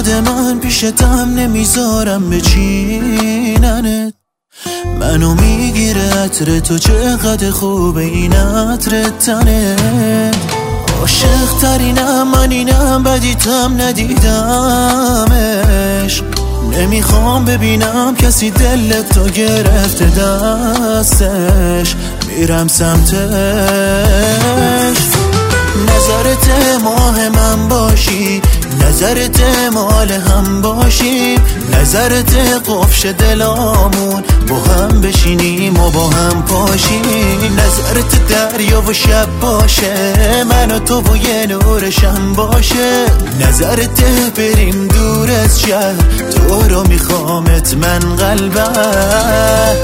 خود من پیشتم نمیذارم بچیننت. منو میگیره عطر تو، چقدر خوبه این عطر تنت. عاشق ترینم من اینم، بدیتم ندیدمش. نمیخوام ببینم کسی دل تو گرفته دستش، میرم سمتش. نظرت ماه من باشی، نظرت مال هم باشیم، نظرت قفش دلامون با هم بشینیم و با هم پاشیم. نظرت دریا و شب باشه، من و تو و یه نورشم باشه. نظرت بریم دور از شهر، تو رو میخوامت من قلبم.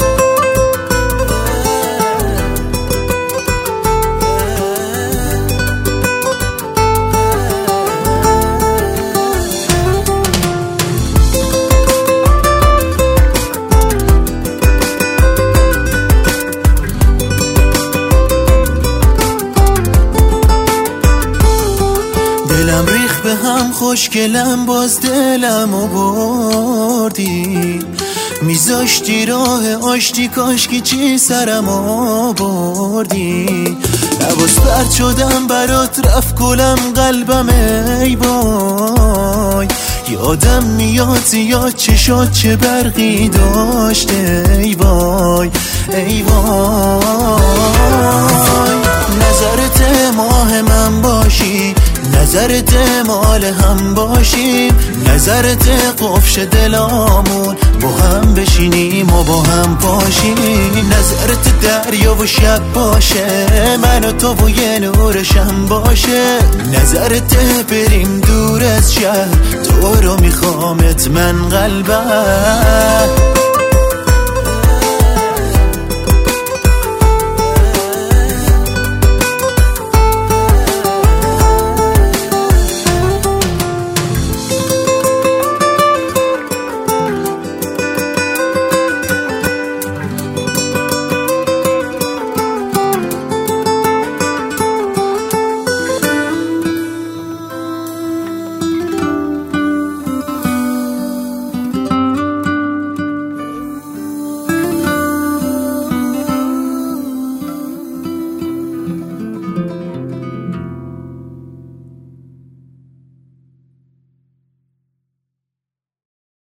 دلم ریخ به هم خوشگلم، باز دلم و بردی. میذاشتی راه آشتی، کاشکی چی سرم آوردی. لباس پرد شدم برات، رفت کلم قلبم ای وای. یادم میاد زیاد چشات چه برقی داشته ای وای ای وای. نظرت ماه من باشی، نظرت مال هم باشیم، نظرت قفش دلامون با هم بشینیم و با هم پاشیم. نظرت دریا و شب باشه، من و تو و یه نورشم باشه. نظرت بریم دور از شهر، تو رو میخوامت من قلبم.